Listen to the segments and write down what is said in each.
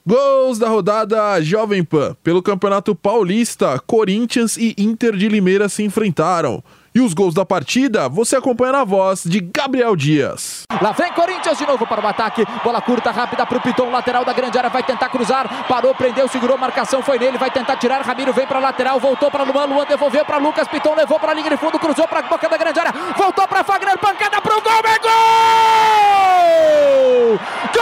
Gols da rodada Jovem Pan. Pelo Campeonato Paulista, Corinthians e Inter de Limeira se enfrentaram. E os gols da partida você acompanha na voz de Gabriel Dias. Lá vem Corinthians de novo para o ataque. Bola curta, rápida para o Piton, lateral da grande área. Vai tentar cruzar, parou, prendeu, segurou, marcação foi nele. Vai tentar tirar, Ramiro vem para a lateral. Voltou para Luan, Luan devolveu para Lucas. Piton levou para a linha de fundo, cruzou para a boca da grande área. Voltou para Fagner, pancada para o gol, é gol! Gol!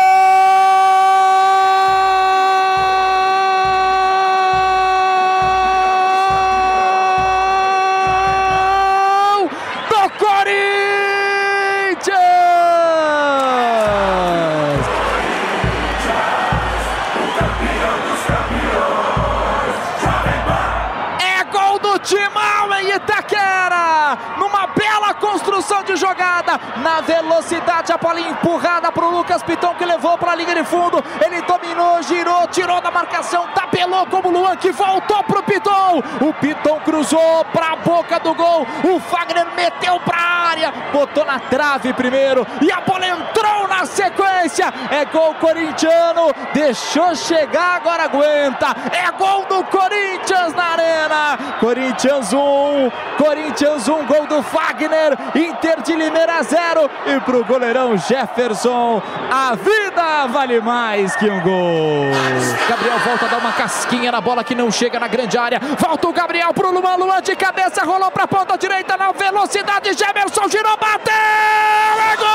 Timão em Itaquera, numa bela construção de jogada, na velocidade, a bola empurrada para o Lucas Piton, que levou para a linha de fundo, ele dominou, girou, tirou da marcação, tabelou como o Luan, que voltou para o Piton cruzou para a boca do gol, o Fagner meteu para a área, botou na trave primeiro, e a bola entrou na sequência, é gol corintiano, deixou chegar, agora aguenta, é gol do Corinthians na Arena, Corinthians 1, gol do Fagner, Inter de Limeira 0, e pro goleirão Jefferson, a vida vale mais que um gol. Gabriel volta a dar uma casquinha na bola que não chega na grande área, volta o Gabriel pro Luan, Luan de cabeça, rolou pra ponta direita na velocidade, Jefferson girou, bateu, é gol!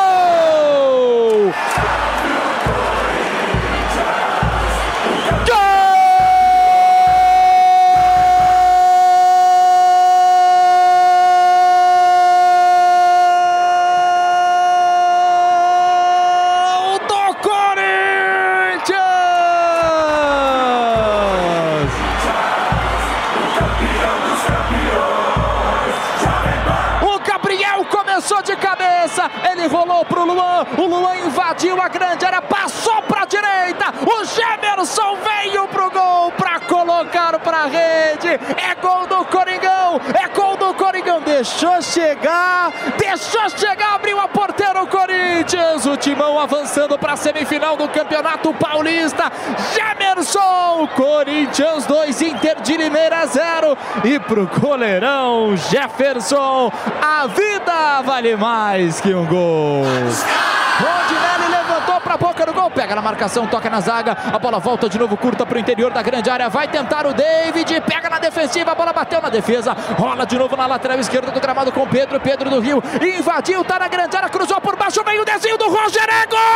Começou de cabeça, ele rolou pro Luan, o Luan invadiu a grande área, passou pra direita, o Jefferson veio pro gol pra colocar pra rede, é gol do Coringão, deixou chegar, abriu a porteira o Corinthians, o Timão avançando pra semifinal do Campeonato Paulista, Jefferson, Corinthians 2, Inter de Limeira 0, e pro goleirão Jefferson, a vida vale mais que um gol. Rondinelli levantou para a boca do gol, pega na marcação, toca na zaga, a bola volta de novo curta para o interior da grande área, vai tentar o David, pega na defensiva, a bola bateu na defesa, rola de novo na lateral esquerda do gramado com Pedro do Rio, invadiu, tá na grande área, cruzou por baixo, meio o desenho do Roger, é gol!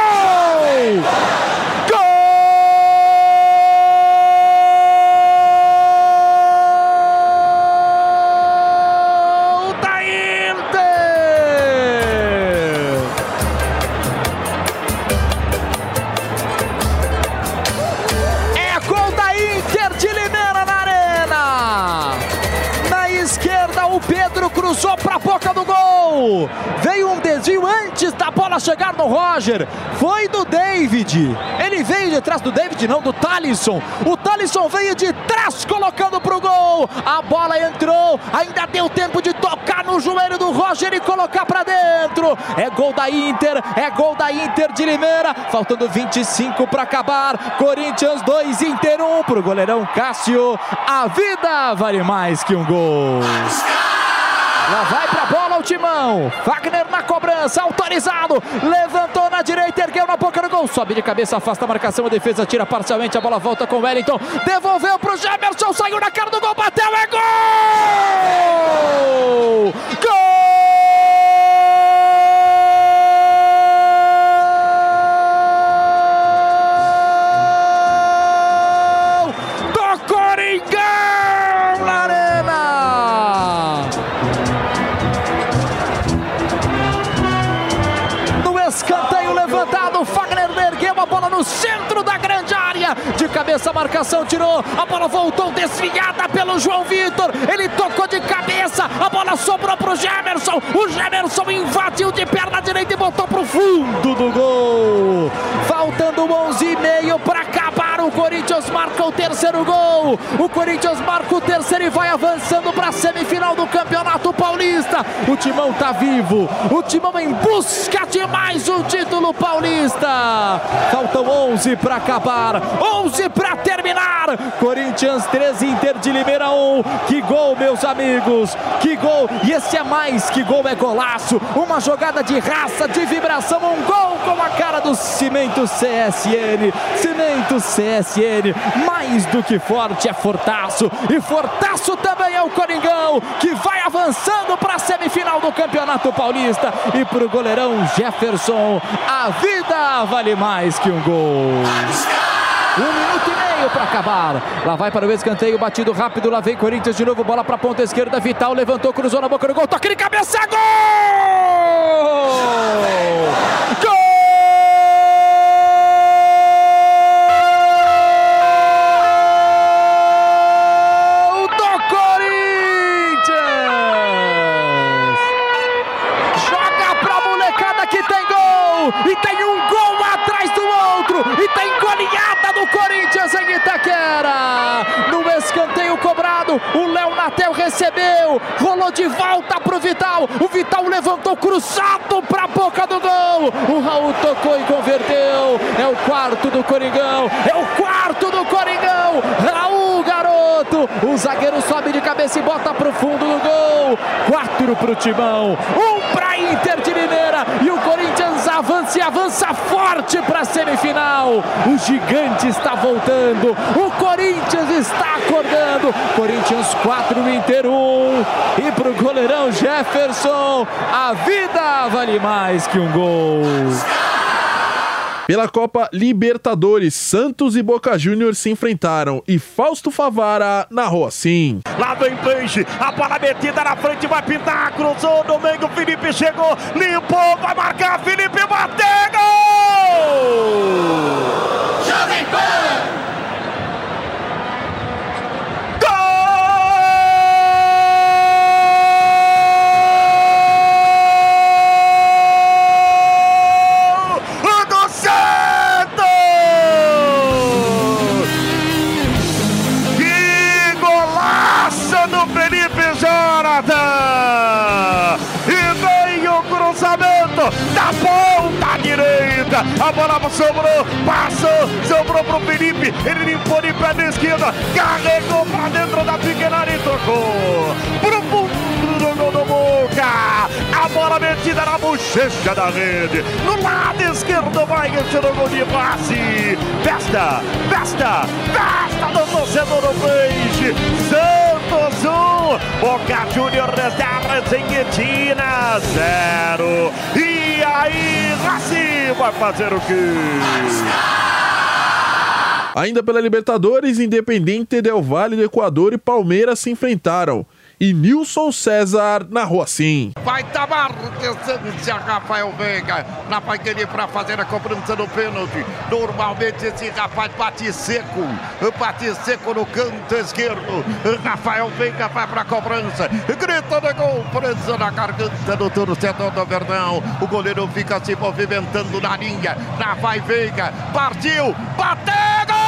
Gol! Pedro cruzou para a boca do gol, veio um desvio antes da bola chegar no Roger, foi do David, ele veio de trás do David, não, do Thalisson, o Thalisson veio de trás colocando para o gol, a bola entrou, ainda deu tempo de tocar no joelho do Roger e colocar para dentro, é gol da Inter de Limeira, faltando 25 para acabar, Corinthians 2, Inter 1, para o goleirão Cássio, a vida vale mais que um gol. Lá vai pra bola o Timão, Fagner na cobrança, autorizado, levantou na direita, ergueu na boca do gol, sobe de cabeça, afasta a marcação, a defesa tira parcialmente, a bola volta com o Wellington, devolveu pro Jefferson, saiu na cara do gol, bateu, é gol! Gol! Do Coringão na Arena! Escanteio levantado, Fagner ergueu a bola no centro da grande área, de cabeça a marcação tirou, a bola voltou desviada pelo João Vitor, ele tocou de cabeça, a bola sobrou pro Jefferson, o Jefferson invadiu de perna direita e botou pro fundo do gol, faltando 11 e meio para acabar, o Corinthians Corinthians marca o terceiro gol. O Corinthians marca o terceiro e vai avançando para a semifinal do Campeonato Paulista. O Timão tá vivo. O Timão em busca de mais um título paulista. Faltam 11 para acabar. 11 para terminar. Corinthians 13, Inter de Limeira 1. Que gol, meus amigos. Que gol. E esse é mais que gol, é golaço. Uma jogada de raça, de vibração. Um gol com a cara do Cimento CSN. Cimento CSN. Mais do que forte é Fortaço. E Fortaço também é o Coringão, que vai avançando para a semifinal do Campeonato Paulista. E para o goleirão Jefferson, a vida vale mais que um gol. 1 minuto e meio para acabar. Lá vai para o escanteio, batido rápido. Lá vem Corinthians de novo, bola para a ponta esquerda. Vital levantou, cruzou na boca do gol. Toque de cabeça, gol! Gol! E tem um gol atrás do outro. E tem goleada do Corinthians em Itaquera. No escanteio cobrado, o Léo Natel recebeu. Rolou de volta pro Vital. O Vital levantou cruzado pra boca do gol. O Raul tocou e converteu. É o quarto do Coringão. É o quarto do Coringão. Raul, garoto. O zagueiro sobe de cabeça e bota pro fundo do gol. 4 pro Timão. 1 pra Inter de Limeira. E o Corinthians avança e avança forte para a semifinal. O gigante está voltando. O Corinthians está acordando. Corinthians 4, Inter 1. E para o goleirão Jefferson, a vida vale mais que um gol. Pela Copa Libertadores, Santos e Boca Juniors se enfrentaram e Fausto Favara narrou assim. Lá vem Peixe, a bola metida na frente, vai pintar, cruzou, Domingo, Felipe chegou, limpou, vai marcar, Felipe bateu, gol! Jovem Pan! Da ponta direita, a bola sobrou, passou, sobrou pro Felipe, ele limpou de pé da esquerda, carregou pra dentro da pequena área e tocou pro fundo do gol do Boca. A bola metida na bochecha da rede, no lado esquerdo vai encher o gol de passe. Festa, festa, festa do torcedor do Peixe. Santos 1, Boca Juniors em Etina 0. E aí, Raci vai fazer o quê? Ainda pela Libertadores, Independiente del Valle do Equador e Palmeiras se enfrentaram. E Nilson César narrou assim. Vai Tamar, distância, Rafael Veiga, na paqueria para fazer a cobrança do pênalti. Normalmente esse rapaz bate seco no canto esquerdo. Rafael Veiga vai para a cobrança, grita de gol, preso na garganta do torcedor do Verdão. O goleiro fica se movimentando na linha, lá vai Veiga, partiu, bateu, gol!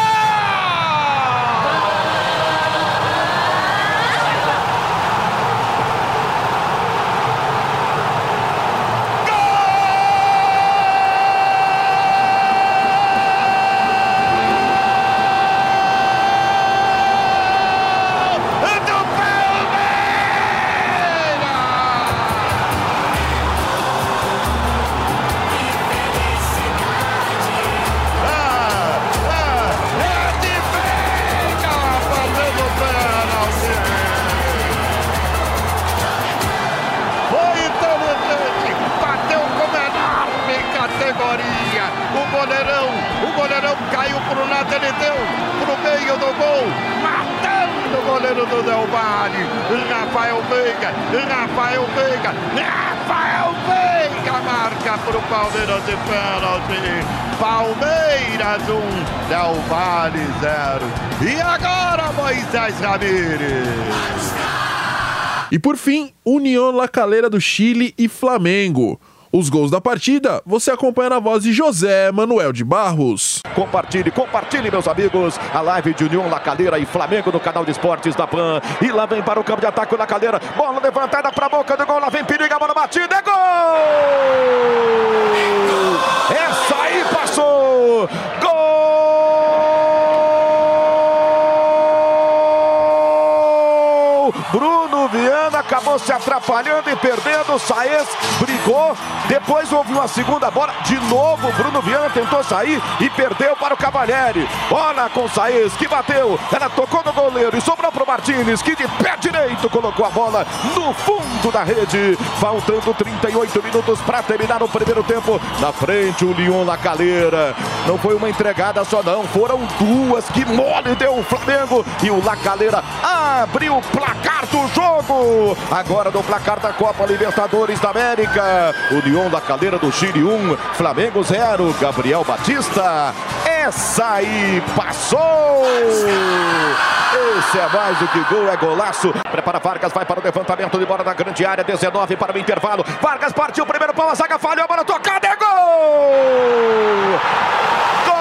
O goleirão caiu pro lado, ele deu pro meio do gol, matando o goleiro do Del Valle. Rafael Veiga marca pro Palmeiras de pênalti. Palmeiras 1, Del Valle 0. E agora Moisés Ramírez. E por fim, União La Calera do Chile e Flamengo. Os gols da partida você acompanha na voz de José Manuel de Barros. Compartilhe, meus amigos, a live de União La Calera e Flamengo no canal de esportes da PAN. E lá vem para o campo de ataque o La Calera. Bola levantada para a boca do gol, lá vem perigo, a bola batida, é gol! Essa aí passou! Gol! Bruno Viana acabou se atrapalhando e perdendo. Saez brigou, depois houve uma segunda bola, de novo Bruno Viana tentou sair e perdeu para o Cavalieri. Bola com Saez, que bateu, ela tocou no goleiro e sobrou para o Martins, que de pé direito colocou a bola no fundo da rede, faltando 38 minutos para terminar o primeiro tempo. Na frente o União La Calera, não foi uma entregada só não, foram duas, que mole deu o Flamengo, e o La Calera abriu o placar do jogo, agora no placar da Copa Libertadores da América. União La Calera do Chile 1, Flamengo 0, Gabriel Batista, essa aí passou! Esse é mais do que gol, é golaço. Prepara Vargas, vai para o levantamento de bola da grande área, 19 para o intervalo. Vargas partiu, primeiro pau, a zaga falhou, a bola tocada, é gol! Gol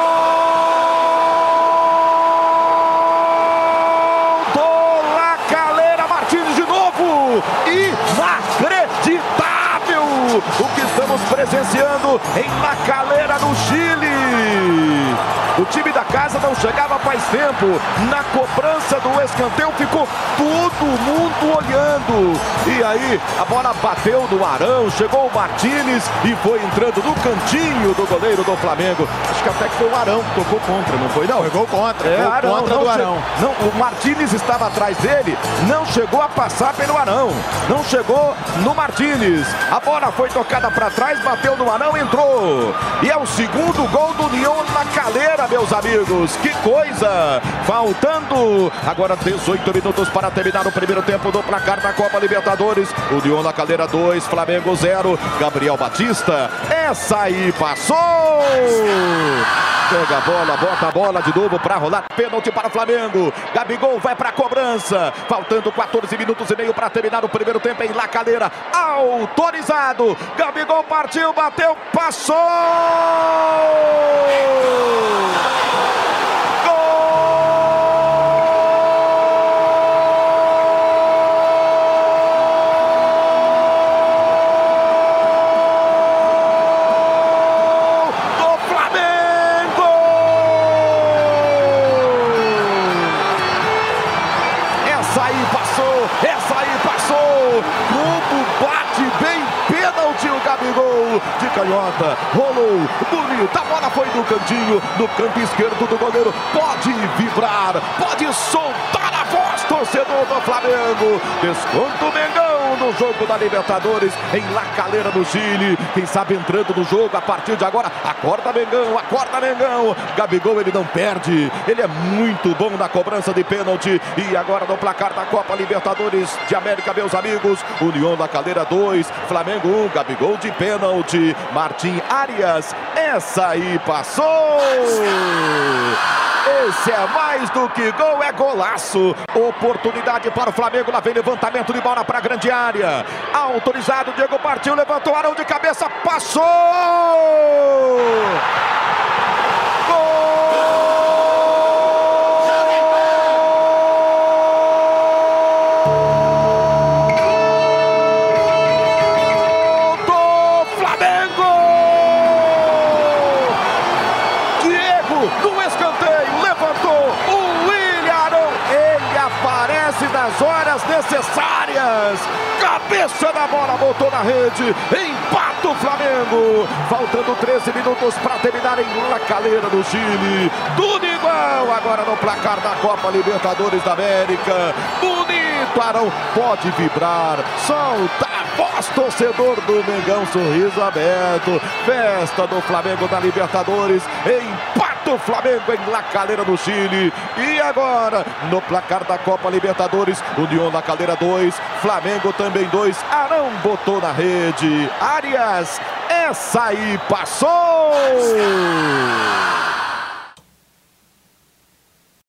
do La Calera, Martins de novo! Inacreditável o que estamos presenciando em La Calera, no Chile. O time da casa não chegava faz tempo. Na cobrança do escanteio ficou todo mundo olhando. E aí a bola bateu no Arão, chegou o Martins e foi entrando no cantinho do goleiro do Flamengo. Acho que até que foi o Arão que tocou contra, não foi não? Foi gol contra, Arão, contra do Arão. Não, o Martins estava atrás dele, não chegou a passar pelo Arão, não chegou no Martins. A bola foi tocada para trás, bateu no Arão, entrou. E é o segundo gol do União La Calera, meus amigos, que coisa! Faltando agora 18 minutos para terminar o primeiro tempo do placar da Copa Libertadores. União La Calera 2, Flamengo 0, Gabriel Batista, essa aí passou! Pega a bola, bota a bola de novo para rolar, pênalti para o Flamengo. Gabigol vai para a cobrança, faltando 14 minutos e meio para terminar o primeiro tempo em La Calera, autorizado. Gabigol partiu, bateu, passou! Essa aí passou, como bate bem, pênalti o Gabigol, de canhota, rolou, bonita, a bola foi no cantinho, no canto esquerdo do goleiro, pode vibrar, pode soltar a voz, torcedor do Flamengo, desconto o Mengão no jogo da Libertadores, em La Calera, no Chile, quem sabe entrando no jogo a partir de agora, acorda Mengão, Gabigol ele não perde, ele é muito bom na cobrança de pênalti, e agora no placar da Copa Libertadores de América, meus amigos, União La Calera 2, Flamengo 1, Gabigol de pênalti, Martim Arias, essa aí passou! Esse é mais do que gol, é golaço. Oportunidade para o Flamengo, lá vem levantamento de bola para a grande área. Autorizado, Diego partiu, levantou, Arão de cabeça, passou! Nas horas necessárias, cabeça da bola, botou na rede, empata o Flamengo, faltando 13 minutos para terminar em La Calera, no Chile, tudo igual agora no placar da Copa Libertadores da América, bonito, Arão pode vibrar, solta a voz, torcedor do Mengão, sorriso aberto, festa do Flamengo na Libertadores, empata o Flamengo em La Calera, no Chile. E agora no placar da Copa Libertadores, União La Calera 2, Flamengo também 2, Arão botou na rede, Arias, essa aí passou!